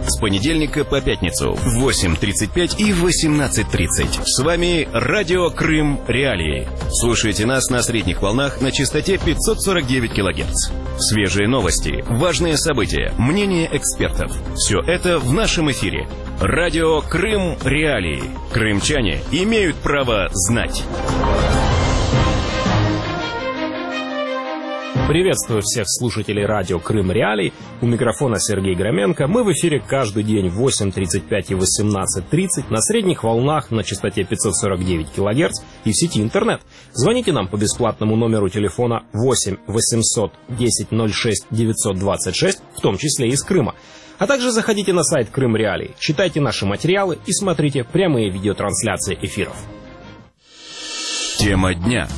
С понедельника по пятницу в 8:35 и 18:30. С вами Радио Крым Реалии. Слушайте нас на средних волнах на частоте 549 кГц. Свежие новости, важные события, мнения экспертов. Все это в нашем эфире. Радио Крым Реалии. Крымчане имеют право знать. Приветствую всех слушателей радио Крым Реалий. У микрофона Сергей Громенко. Мы в эфире каждый день в 8:35 и 18:30 на средних волнах на частоте 549 кГц и в сети интернет. Звоните нам по бесплатному номеру телефона 8 800 10 06 926, в том числе из Крыма. А также заходите на сайт Крым Реалий, читайте наши материалы и смотрите прямые видеотрансляции эфиров. Тема дня.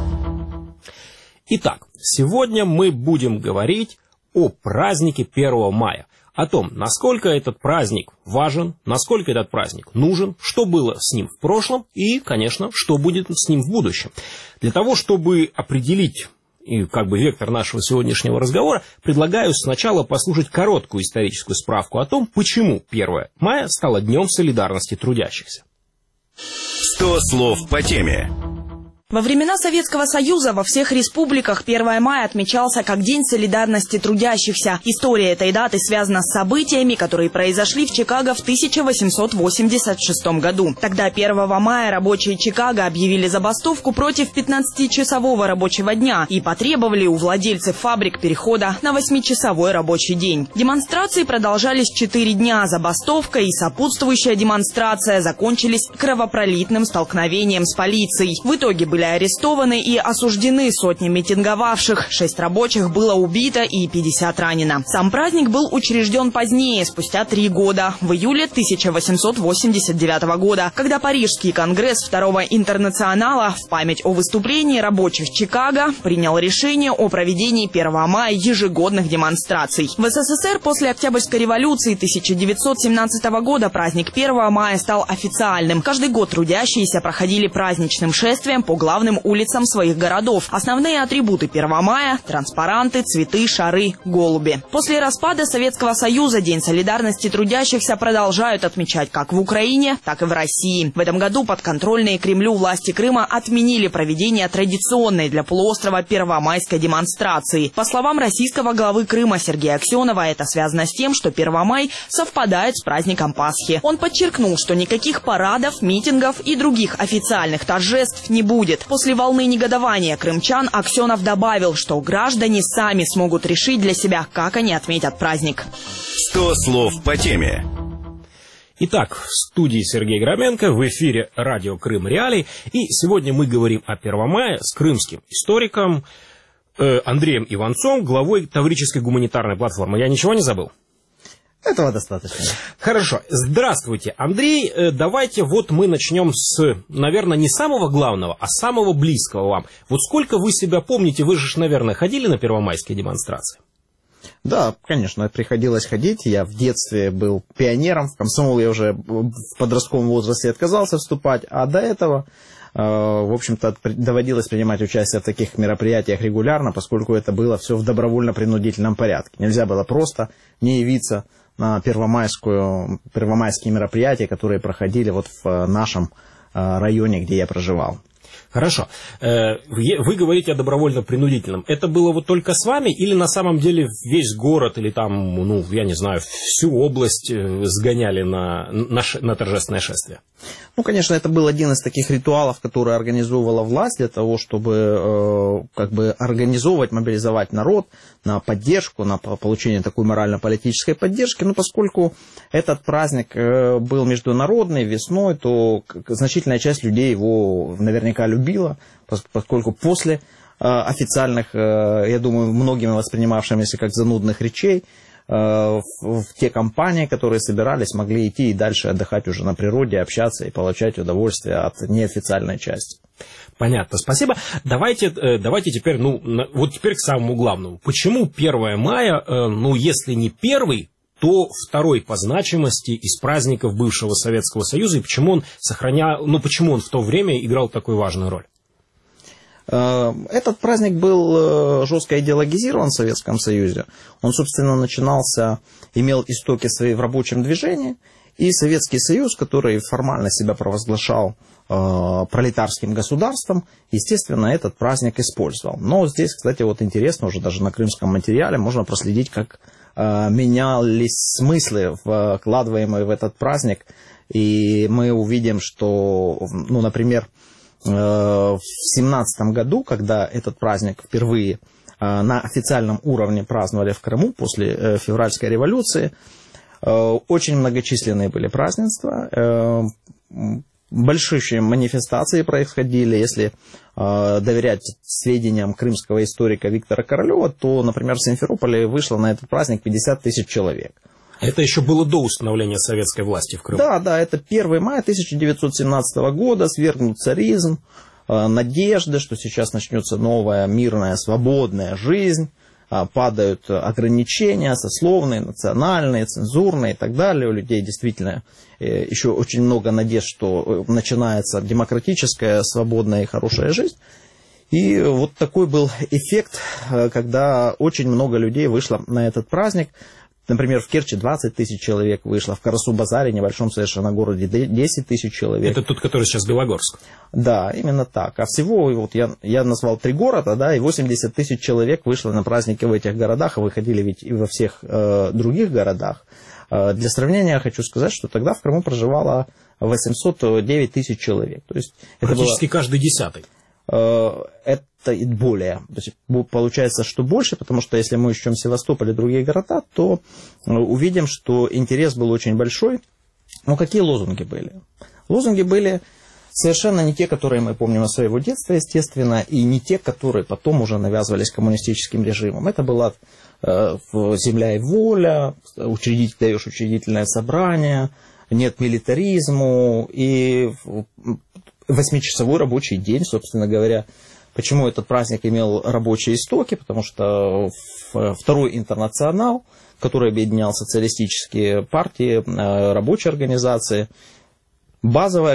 Итак, сегодня мы будем говорить о празднике 1 мая. О том, насколько этот праздник важен, насколько этот праздник нужен, что было с ним в прошлом и, конечно, что будет с ним в будущем. Для того, чтобы определить вектор нашего сегодняшнего разговора, предлагаю сначала послушать короткую историческую справку о том, почему 1 мая стало Днем солидарности трудящихся. 100 слов по теме. Во времена Советского Союза во всех республиках 1 мая отмечался как День солидарности трудящихся. История этой даты связана с событиями, которые произошли в Чикаго в 1886 году. Тогда 1 мая рабочие Чикаго объявили забастовку против 15-часового рабочего дня и потребовали у владельцев фабрик перехода на 8-часовой рабочий день. Демонстрации продолжались 4 дня. Забастовка и сопутствующая демонстрация закончились кровопролитным столкновением с полицией. В итоге были арестованы и осуждены сотни митинговавших. 6 рабочих было убито и 50 ранено. Сам праздник был учрежден позднее, спустя 3 года, в июле 1889 года, когда Парижский конгресс Второго интернационала в память о выступлении рабочих Чикаго принял решение о проведении 1 мая ежегодных демонстраций. В СССР после Октябрьской революции 1917 года праздник 1 мая стал официальным. Каждый год трудящиеся проходили праздничным шествием по главным улицам своих городов. Основные атрибуты 1 мая – транспаранты, цветы, шары, голуби. После распада Советского Союза День солидарности трудящихся продолжают отмечать как в Украине, так и в России. В этом году подконтрольные Кремлю власти Крыма отменили проведение традиционной для полуострова первомайской демонстрации. По словам российского главы Крыма Сергея Аксенова, это связано с тем, что 1 май совпадает с праздником Пасхи. Он подчеркнул, что никаких парадов, митингов и других официальных торжеств не будет. После волны негодования крымчан Аксенов добавил, что граждане сами смогут решить для себя, как они отметят праздник. 100 слов по теме. Итак, в студии Сергей Громенко, в эфире радио Крым Реалий. И сегодня мы говорим о 1 мая с крымским историком Андреем Иванцом, главой Таврической гуманитарной платформы. Я ничего не забыл? Этого достаточно. Хорошо. Здравствуйте, Андрей. Давайте мы начнем с, наверное, не самого главного, а самого близкого вам. Сколько вы себя помните, вы же, наверное, ходили на первомайские демонстрации? Да, конечно, приходилось ходить. Я в детстве был пионером, в комсомол я уже в подростковом возрасте отказался вступать, а до этого, в общем-то, доводилось принимать участие в таких мероприятиях регулярно, поскольку это было все в добровольно-принудительном порядке. Нельзя было просто не явиться на первомайские мероприятия, которые проходили в нашем районе, где я проживал. Хорошо. Вы говорите о добровольно-принудительном. Это было только с вами или на самом деле весь город или там, я не знаю, всю область сгоняли на торжественное шествие? Конечно, это был один из таких ритуалов, которые организовывала власть для того, чтобы организовывать, мобилизовать народ на поддержку, на получение такой морально-политической поддержки. Поскольку этот праздник был международный, весной, то значительная часть людей его наверняка любила, поскольку после официальных, я думаю, многими воспринимавшимися как занудных речей, в те компании, которые собирались, могли идти и дальше отдыхать уже на природе, общаться и получать удовольствие от неофициальной части. Понятно, спасибо. Давайте теперь, теперь к самому главному. Почему 1 мая, если не первый, то второй по значимости из праздников бывшего Советского Союза, и почему он в то время играл такую важную роль? Этот праздник был жестко идеологизирован в Советском Союзе. Он, собственно, имел истоки свои в рабочем движении. И Советский Союз, который формально себя провозглашал пролетарским государством, естественно, этот праздник использовал. Но здесь, кстати, вот интересно, уже даже на крымском материале можно проследить, как менялись смыслы, вкладываемые в этот праздник. И мы увидим, что, например, в 1917 году, когда этот праздник впервые на официальном уровне праздновали в Крыму после февральской революции, очень многочисленные были празднества, большие манифестации происходили. Если доверять сведениям крымского историка Виктора Королева, то, например, в Симферополе вышло на этот праздник 50 тысяч человек. Это еще было до установления советской власти в Крыму. Да, это 1 мая 1917 года, свергнут царизм, надежды, что сейчас начнется новая мирная свободная жизнь, падают ограничения сословные, национальные, цензурные и так далее. У людей действительно еще очень много надежд, что начинается демократическая, свободная и хорошая жизнь. И вот такой был эффект, когда очень много людей вышло на этот праздник. Например, в Керчи 20 тысяч человек вышло, в Карасу-Базаре, небольшом совершенно городе, 10 тысяч человек. Это тот, который сейчас Белогорск? Да, именно так. А всего, вот я назвал 3 города, да, и 80 тысяч человек вышло на праздники в этих городах, а выходили ведь и во всех других городах. Для сравнения я хочу сказать, что тогда в Крыму проживало 809 тысяч человек. То есть практически каждый 10-й. Это и более. То есть получается, что больше, потому что если мы учтем Севастополь и другие города, то увидим, что интерес был очень большой. Но какие лозунги были? Лозунги были совершенно не те, которые мы помним из своего детства, естественно, и не те, которые потом уже навязывались коммунистическим режимом. Это была земля и воля, даешь учредительное собрание, нет милитаризму и 8-часовой рабочий день, собственно говоря. Почему этот праздник имел рабочие истоки? Потому что Второй интернационал, который объединял социалистические партии, рабочие организации, базовое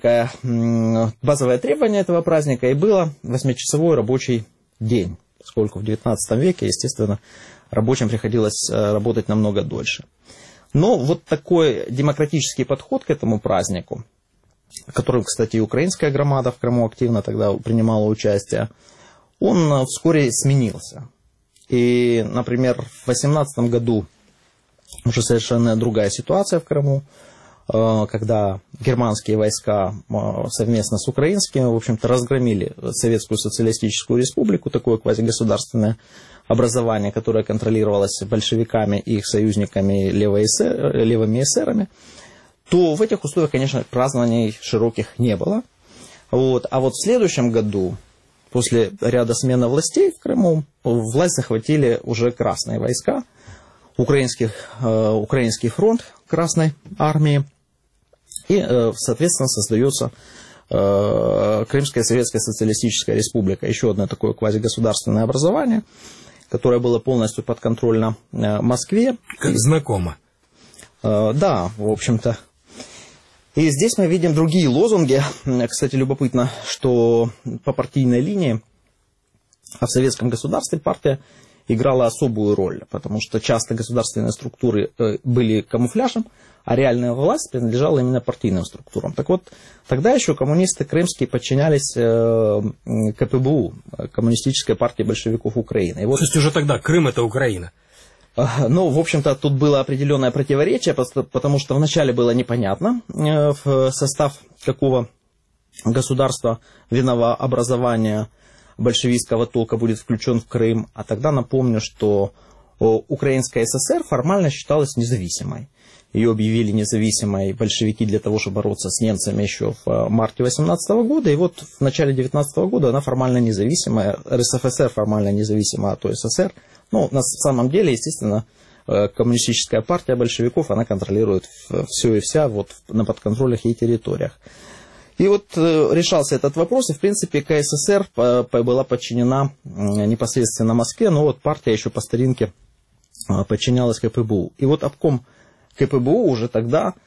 требование этого праздника и было 8-часовой рабочий день, поскольку в XIX веке, естественно, рабочим приходилось работать намного дольше. Но вот такой демократический подход к этому празднику, в котором, кстати, и украинская громада в Крыму активно тогда принимала участие, он вскоре сменился. И, например, в 2018 году уже совершенно другая ситуация в Крыму, когда германские войска совместно с украинскими, в общем-то, разгромили Советскую Социалистическую Республику, такое квазигосударственное образование, которое контролировалось большевиками и их союзниками левыми эсерами, то в этих условиях, конечно, празднований широких не было. А вот в следующем году, после ряда смены властей в Крыму, власть захватили уже красные войска, Украинский фронт Красной Армии, и, соответственно, создается Крымская Советская Социалистическая Республика, еще одно такое квазигосударственное образование, которое было полностью подконтрольно Москве. Как знакомо. Да, в общем-то. И здесь мы видим другие лозунги. Кстати, любопытно, что по партийной линии в советском государстве партия играла особую роль, потому что часто государственные структуры были камуфляжем, а реальная власть принадлежала именно партийным структурам. Так вот, тогда еще коммунисты крымские подчинялись КПБУ, Коммунистической партии большевиков Украины. То есть уже тогда Крым – это Украина? Ну, в общем-то, тут было определенное противоречие, потому что вначале было непонятно, в состав какого государства образования большевистского толка будет включен в Крым. А тогда напомню, что Украинская ССР формально считалась независимой. Ее объявили независимой большевики для того, чтобы бороться с немцами еще в марте 18 года. И вот в начале 19 года она формально независимая, РСФСР формально независима от СССР. Но на самом деле, естественно, коммунистическая партия большевиков, она контролирует все и вся вот на подконтрольных ей территориях. И вот решался этот вопрос, и в принципе КССР была подчинена непосредственно Москве, но вот партия еще по старинке подчинялась КПБУ. И вот обком КПБУ уже тогда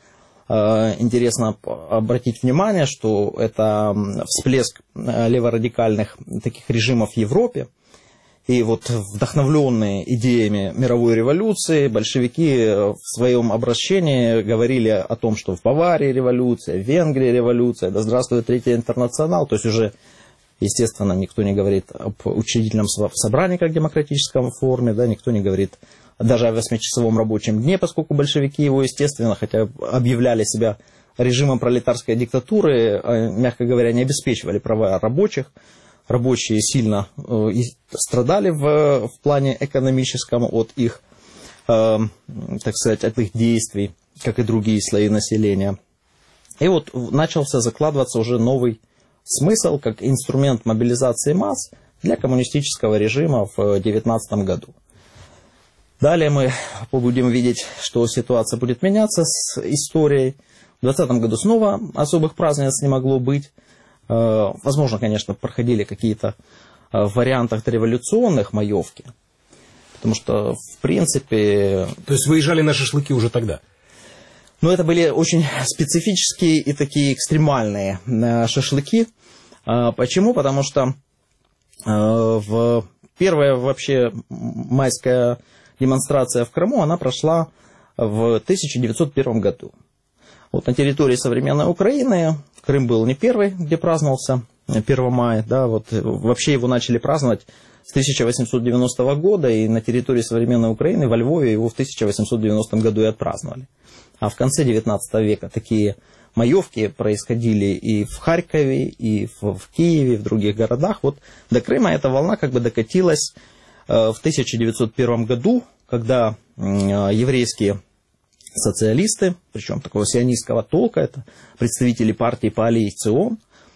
интересно обратить внимание, что это всплеск леворадикальных таких режимов в Европе. И вот вдохновленные идеями мировой революции, большевики в своем обращении говорили о том, что в Баварии революция, в Венгрии революция, да здравствует Третий интернационал. То есть уже, естественно, никто не говорит об учредительном собрании как демократическом форме, да, никто не говорит даже о 8-часовом рабочем дне, поскольку большевики его, естественно, хотя объявляли себя режимом пролетарской диктатуры, мягко говоря, не обеспечивали права рабочих. Рабочие сильно страдали в плане экономическом от их, так сказать, от их действий, как и другие слои населения. И вот начался закладываться уже новый смысл, как инструмент мобилизации масс для коммунистического режима в 19 году. Далее мы будем видеть, что ситуация будет меняться с историей. В 2020 году снова особых празднеств не могло быть. Возможно, конечно, проходили какие-то в вариантах дореволюционных маевки. Потому что, в принципе... То есть выезжали на шашлыки уже тогда? Ну, это были очень специфические и такие экстремальные шашлыки. Почему? Потому что первая вообще майская демонстрация в Крыму, она прошла в 1901 году. Вот на территории современной Украины Крым был не первый, где праздновался 1 мая. Да, вот вообще его начали праздновать с 1890 года, и на территории современной Украины, во Львове, его в 1890 году и отпраздновали. А в конце 19 века такие маевки происходили и в Харькове, и в Киеве, и в других городах. Вот до Крыма эта волна как бы докатилась в 1901 году, когда еврейские социалисты, причем такого сионистского толка, это представители партии Поалей Цион.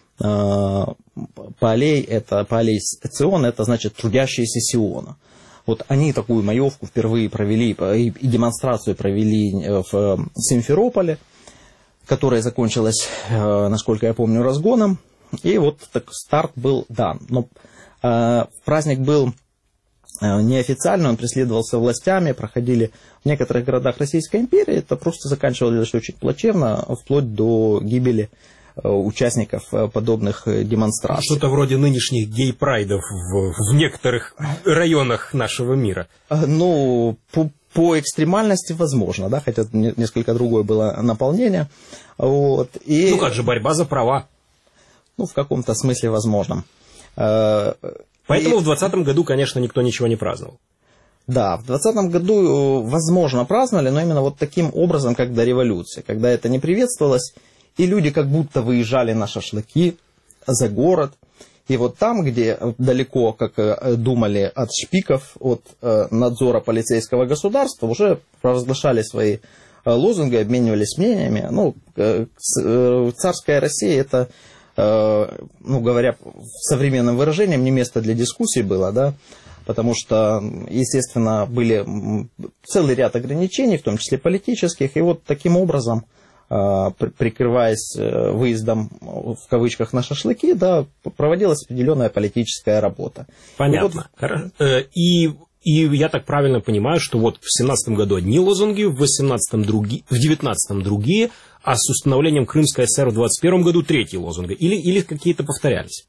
Поалей Цион, это значит трудящиеся Сиона. Вот они такую маевку впервые провели, и демонстрацию провели в Симферополе, которая закончилась, насколько я помню, разгоном. И вот так старт был дан. Но праздник был неофициально, он преследовался властями, проходили в некоторых городах Российской империи, это просто заканчивалось очень плачевно, вплоть до гибели участников подобных демонстраций. Что-то вроде нынешних гей-прайдов в некоторых районах нашего мира. Ну, по экстремальности возможно, да, хотя несколько другое было наполнение. Вот, и... Ну как же, борьба за права. Ну, в каком-то смысле возможно. Поэтому в 2020 году, конечно, никто ничего не праздновал. Да, в 2020 году, возможно, праздновали, но именно вот таким образом, как до революции, когда это не приветствовалось, и люди как будто выезжали на шашлыки за город. И вот там, где далеко, как думали, от шпиков, от надзора полицейского государства, уже провозглашали свои лозунги, обменивались мнениями. Ну, царская Россия, это... ну, говоря современным выражением, не место для дискуссий было, да, потому что, естественно, были целый ряд ограничений, в том числе политических, и вот таким образом, прикрываясь выездом, в кавычках, на шашлыки, да, проводилась определенная политическая работа. Понятно. И я так правильно понимаю, что вот в 17 году одни лозунги, в 19 другие, а с установлением Крымской ССР в 21 году третий лозунг. Или какие-то повторялись?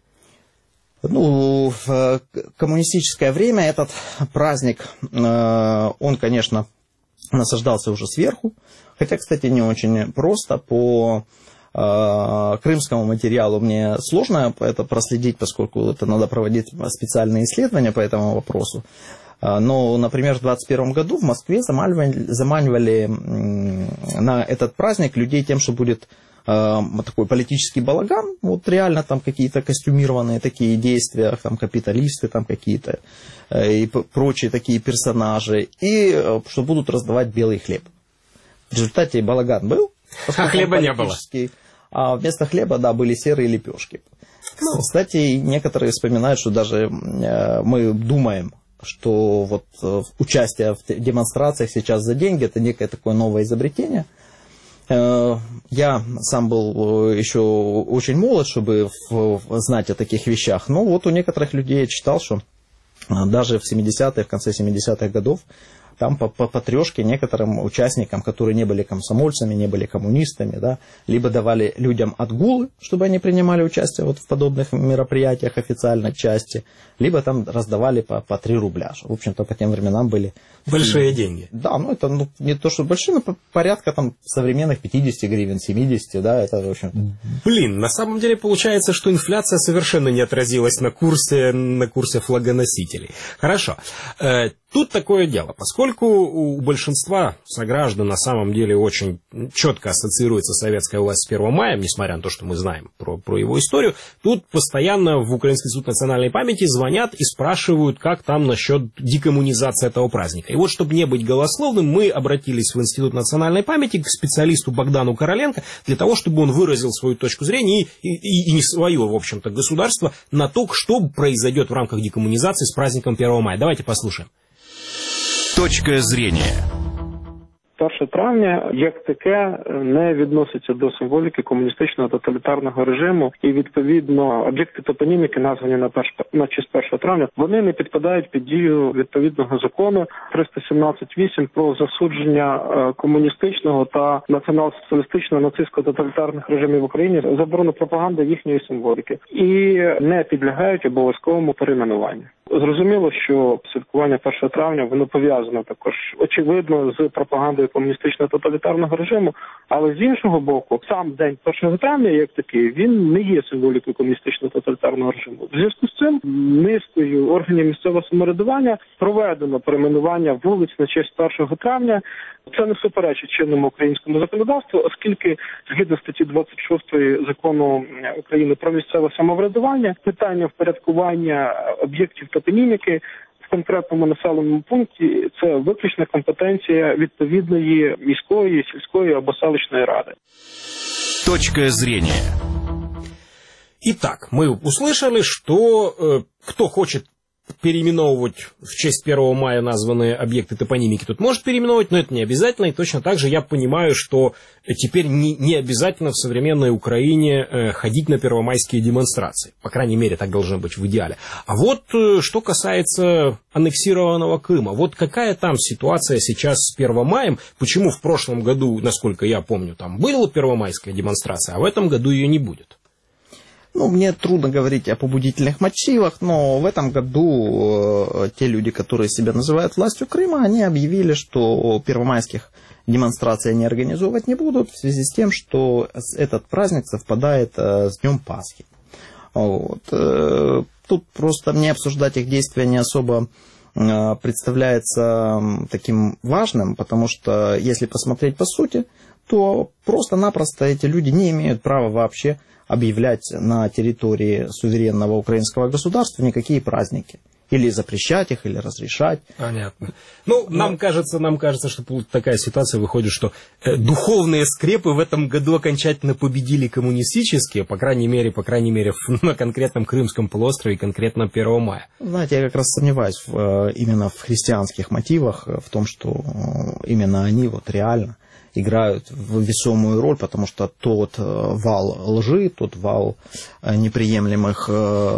Ну, в коммунистическое время этот праздник, он, конечно, насаждался уже сверху. Хотя, кстати, не очень просто. По крымскому материалу мне сложно это проследить, поскольку это надо проводить специальные исследования по этому вопросу. Но, например, в 2021 году в Москве заманивали на этот праздник людей тем, что будет такой политический балаган, вот реально там какие-то костюмированные такие действия, там капиталисты там какие-то и прочие такие персонажи, и что будут раздавать белый хлеб. В результате балаган был, а хлеба не было. А вместо хлеба, да, были серые лепешки. Ну. Кстати, некоторые вспоминают, что даже мы думаем, что вот участие в демонстрациях сейчас за деньги – это некое такое новое изобретение. Я сам был еще очень молод, чтобы знать о таких вещах. Но вот у некоторых людей я читал, что даже в 70-е, в конце 70-х годов там по трешке некоторым участникам, которые не были комсомольцами, не были коммунистами, да, либо давали людям отгулы, чтобы они принимали участие вот в подобных мероприятиях официальной части, либо там раздавали по 3 рубля. В общем-то, по тем временам были... Большие деньги. Да, ну это не то, что большие, но порядка там современных 50 гривен, 70, да, это в общем... Блин, на самом деле получается, что инфляция совершенно не отразилась на курсе флагоносителей. Хорошо. Тут такое дело, поскольку у большинства сограждан на самом деле очень четко ассоциируется советская власть с 1 мая, несмотря на то, что мы знаем про его историю, тут постоянно в Украинский институт национальной памяти звонят и спрашивают, как там насчет декоммунизации этого праздника. И вот, чтобы не быть голословным, мы обратились в Институт национальной памяти к специалисту Богдану Короленко для того, чтобы он выразил свою точку зрения и не свое, в общем-то, государство на то, что произойдет в рамках декоммунизации с праздником 1 мая. Давайте послушаем. Точка зрения. 1 травня, як таке, не відноситься до символіки комуністичного тоталітарного режиму, і, відповідно, об'єкти топоніміки, названі на честь 1 травня, вони не підпадають під дію відповідного закону 317.8 про засудження комуністичного та націонал-соціалістичного нацистського тоталітарних режимів в Україні, заборону пропаганди їхньої символіки, і не підлягають обов'язковому перейменуванню. Зрозуміло, що святкування 1 травня, воно пов'язано також, очевидно, з пропагандою комуністичного тоталітарного режиму, але з іншого боку, сам день 1 травня, як такий, він не є символікою комуністичного тоталітарного режиму. В зв'язку з цим низкою органів місцевого самоврядування проведено перейменування вулиць на честь 1 травня. Це не суперечить чинному українському законодавству, оскільки згідно статті 26 закону України про місцеве самоврядування, питання впорядкування об'єктів топоніміки в конкретному населеному пункті – це виключна компетенція відповідної міської, сільської або селищної ради. Точка зрения. Итак, мы услышали, что кто хочет переименовывать в честь 1 мая названные объекты топонимики, тут может переименовывать, но это не обязательно. И точно так же я понимаю, что теперь не обязательно в современной Украине ходить на первомайские демонстрации. По крайней мере, так должно быть в идеале. А вот что касается аннексированного Крыма. Вот какая там ситуация сейчас с 1 маем? Почему в прошлом году, насколько я помню, там была первомайская демонстрация, а в этом году ее не будет? Ну, мне трудно говорить о побудительных мотивах, но в этом году те люди, которые себя называют властью Крыма, они объявили, что первомайских демонстраций они организовывать не будут в связи с тем, что этот праздник совпадает с Днем Пасхи. Вот. Тут просто мне обсуждать их действия не особо представляется таким важным, потому что если посмотреть по сути, то просто-напросто эти люди не имеют права вообще объявлять на территории суверенного украинского государства никакие праздники. Или запрещать их, или разрешать. Понятно. Ну, нам кажется, что такая ситуация выходит, что духовные скрепы в этом году окончательно победили коммунистические, по крайней мере, на конкретном Крымском полуострове, конкретно 1 мая. Знаете, я как раз сомневаюсь именно в христианских мотивах, в том, что именно они вот реально играют весомую роль, потому что тот вал лжи, тот вал неприемлемых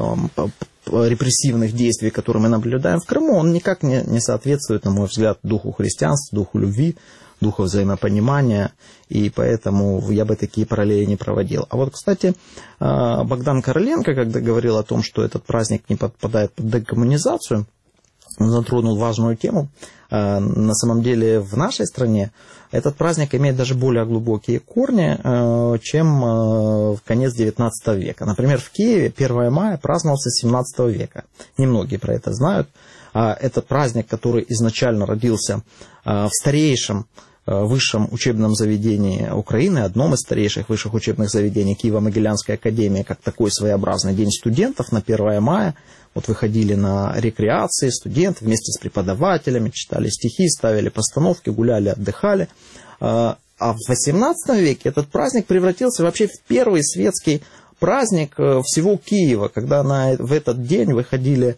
репрессивных действий, которые мы наблюдаем в Крыму, он никак не соответствует, на мой взгляд, духу христианства, духу любви, духу взаимопонимания, и поэтому я бы такие параллели не проводил. А вот, кстати, Богдан Короленко, когда говорил о том, что этот праздник не подпадает под декоммунизацию, он затронул важную тему. На самом деле в нашей стране этот праздник имеет даже более глубокие корни, чем в конец XIX века. Например, в Киеве 1 мая праздновался с 17 века. Немногие про это знают. Это праздник, который изначально родился в старейшем высшем учебном заведении Украины, одном из старейших высших учебных заведений Киево-Могилянской академии, как такой своеобразный день студентов на 1 мая. Вот выходили на рекреации студенты вместе с преподавателями, читали стихи, ставили постановки, гуляли, отдыхали. А в 18 веке этот праздник превратился вообще в первый светский праздник всего Киева, когда в этот день выходили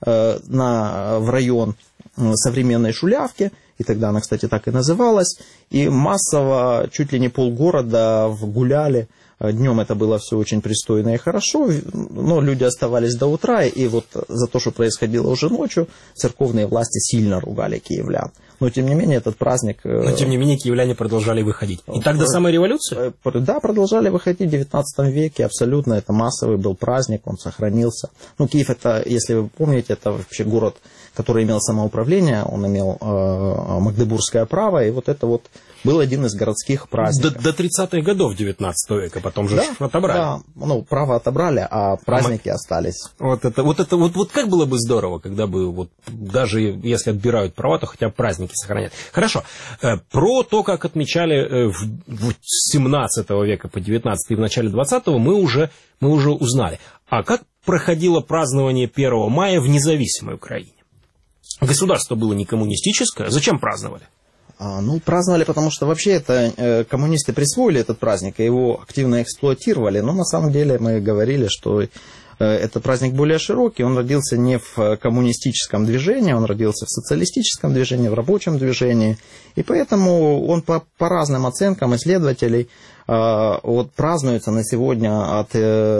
в район современной Шулявки, и тогда она, кстати, так и называлась, и массово, чуть ли не полгорода гуляли Днем это было все очень пристойно и хорошо, но люди оставались до утра, и вот за то, что происходило уже ночью, церковные власти сильно ругали киевлян. Но, тем не менее, этот праздник... Но, тем не менее, киевляне продолжали выходить. И так до самой революции? Да, продолжали выходить в 19 веке, абсолютно. Это массовый был праздник, он сохранился. Ну, Киев, это, если вы помните, это вообще город, который имел самоуправление, он имел магдебургское право, и вот это вот был один из городских праздников. До 30-х годов 19 века, потом же отобрали. Да, ну, право отобрали, а праздники остались. Вот как было бы здорово, когда бы, вот, даже если отбирают права, то хотя бы праздники сохранять. Хорошо. Про то, как отмечали с 17 века по 19 и в начале 20-го, мы уже узнали. А как проходило празднование 1 мая в независимой Украине? Государство было не коммунистическое. Зачем праздновали? Ну, праздновали, потому что вообще это коммунисты присвоили этот праздник, и его активно эксплуатировали. Но на самом деле мы говорили, что этот праздник более широкий. Он родился не в коммунистическом движении, он родился в социалистическом движении, в рабочем движении. И поэтому он по разным оценкам исследователей вот празднуется на сегодня от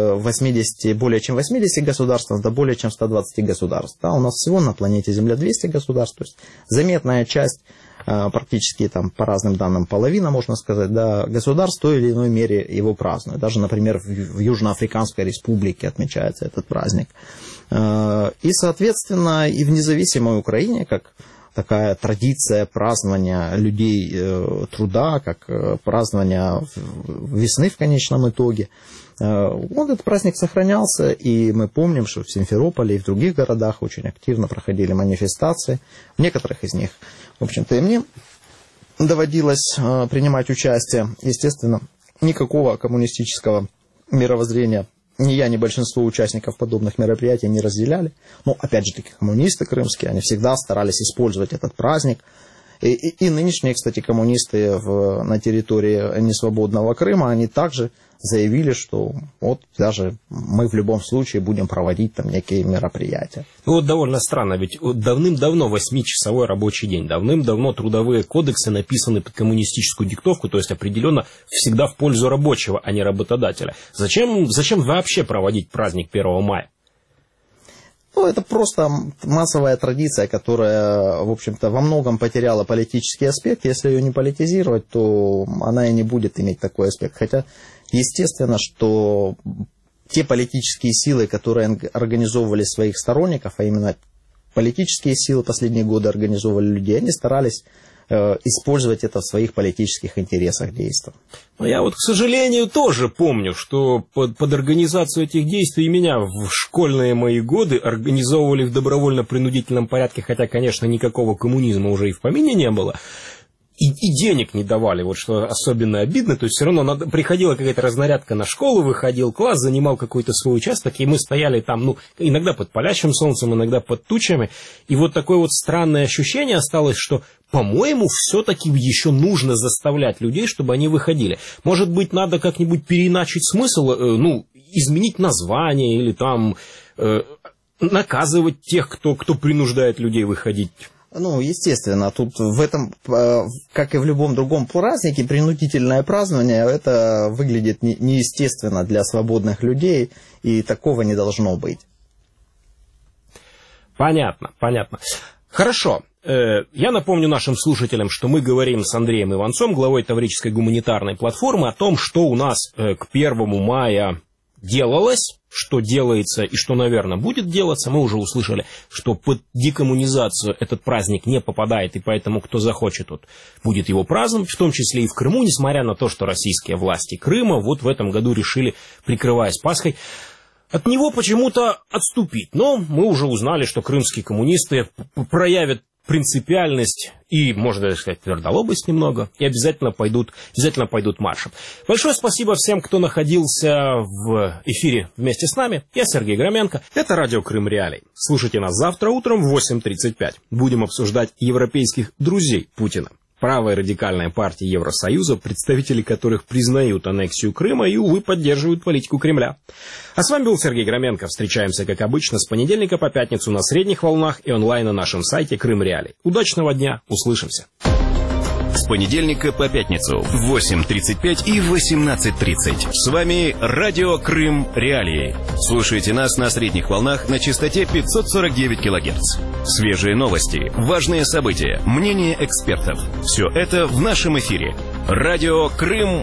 80, более чем 80 государств до более чем 120 государств. Да, у нас всего на планете Земля 200 государств, то есть заметная часть, практически там по разным данным половина, можно сказать, да, государств в той или иной мере его празднуют. Даже, например, в Южноафриканской республике отмечается этот праздник. И, соответственно, и в независимой Украине, как такая традиция празднования людей труда, как празднования весны в конечном итоге. Вот этот праздник сохранялся, и мы помним, что в Симферополе и в других городах очень активно проходили манифестации. В некоторых из них, в общем-то, и мне доводилось принимать участие. Естественно, никакого коммунистического мировоззрения ни я, ни большинство участников подобных мероприятий не разделяли. Но, опять же таки, коммунисты крымские, они всегда старались использовать этот праздник. И нынешние, кстати, коммунисты на территории несвободного Крыма, они также заявили, что вот даже мы в любом случае будем проводить там некие мероприятия. Ну вот довольно странно, ведь давным-давно 8-часовой рабочий день, давным-давно трудовые кодексы написаны под коммунистическую диктовку, то есть определенно всегда в пользу рабочего, а не работодателя. Зачем вообще проводить праздник 1 мая? Ну, это просто массовая традиция, которая, в общем-то, во многом потеряла политический аспект. Если ее не политизировать, то она и не будет иметь такой аспект. Хотя, естественно, что те политические силы, которые организовывали своих сторонников, а именно политические силы последние годы организовывали людей, они старались использовать это в своих политических интересах действия. Но я вот, к сожалению, тоже помню, что под организацию этих действий меня в школьные мои годы организовывали в добровольно-принудительном порядке, хотя, конечно, никакого коммунизма уже и в помине не было. И денег не давали, вот что особенно обидно, то есть все равно приходила какая-то разнарядка на школу, выходил класс, занимал какой-то свой участок, и мы стояли там, ну, иногда под палящим солнцем, иногда под тучами, и вот такое вот странное ощущение осталось, что, по-моему, все-таки еще нужно заставлять людей, чтобы они выходили. Может быть, надо как-нибудь переиначить смысл, изменить название или там наказывать тех, кто принуждает людей выходить. Ну, естественно, тут в этом, как и в любом другом празднике, принудительное празднование, это выглядит неестественно для свободных людей, и такого не должно быть. Понятно. Хорошо. Я напомню нашим слушателям, что мы говорим с Андреем Иванцом, главой Таврической гуманитарной платформы, о том, что у нас к 1 мая делалось, что делается и что, наверное, будет делаться. Мы уже услышали, что под декоммунизацию этот праздник не попадает, и поэтому, кто захочет, тот будет его праздновать, в том числе и в Крыму, несмотря на то, что российские власти Крыма вот в этом году решили, прикрываясь Пасхой, от него почему-то отступить. Но мы уже узнали, что крымские коммунисты проявят принципиальность и, можно даже сказать, твердолобость немного, и обязательно пойдут маршем. Большое спасибо всем, кто находился в эфире вместе с нами. Я Сергей Громенко. Это радио Крым Реалий. Слушайте нас завтра утром в 8:35. Будем обсуждать европейских друзей Путина. Правая радикальная партия Евросоюза, представители которых признают аннексию Крыма и, увы, поддерживают политику Кремля. А с вами был Сергей Громенко. Встречаемся, как обычно, с понедельника по пятницу на средних волнах и онлайн на нашем сайте Крым Реалий. Удачного дня. Услышимся. С понедельника по пятницу в 8:35 и 18:30. С вами Радио Крым Реалии. Слушайте нас на средних волнах на частоте 549 кГц. Свежие новости, важные события, мнения экспертов. Все это в нашем эфире. Радио Крым